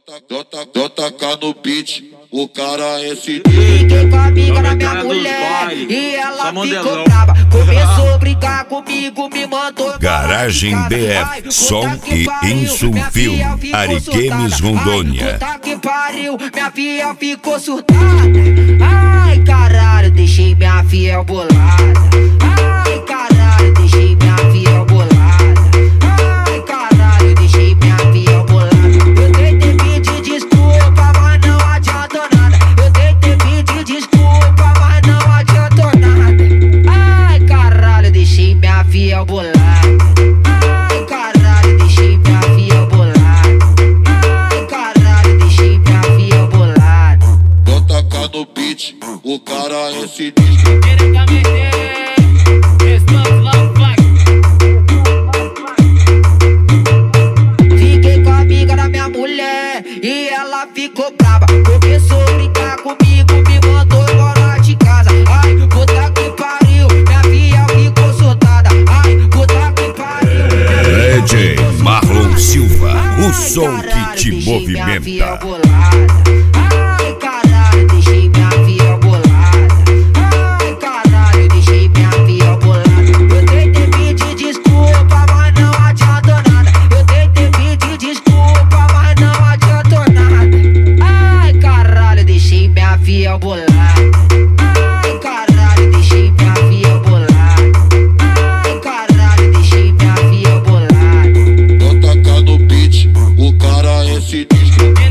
Tacar no beat, o cara é sinistro. Fiquei com a amiga da minha mulher e ela ficou brava. Começou a brigar comigo, me mandou. Garagem DF, som e Insul Film, Ariquemes, Rondônia. Puta que pariu, minha filha ficou surtada. Ai caralho, deixei minha fiel bolada. Ai caralho, deixei minha fiel bolada. Ai caralho, deixei minha fiel bolada. Eu tentei pedir desculpa, mas não adiantou nada. Eu tentei pedir desculpa, mas não adiantou nada. Ai caralho, deixei minha fiel bolada. Ai caralho, deixei minha fiel bolada. Ai caralho, deixei minha fiel bolada. Vou tacar no beat, o cara é sinistro. Fiquei com a amiga da minha mulher e ela ficou brava. Começou a brincar comigo, me mandou embora de casa. Ai, puta que pariu, minha filha ficou soltada. Ai, puta que pariu. DJ Marlon Silva, o som que te movimenta. Ai, caralho, deixei minha filha bolada. Ai, caralho, deixei minha filha bolada. Eu tentei pedir desculpa, mas não adiantou nada. Eu tentei pedir desculpa, mas não adiantou nada. Ai, caralho, deixei minha filha bolada. Ai, caralho, deixei minha filha bolada. Ai, caralho, deixei minha filha bolada. Vou tacar no beat, o cara é sinistro.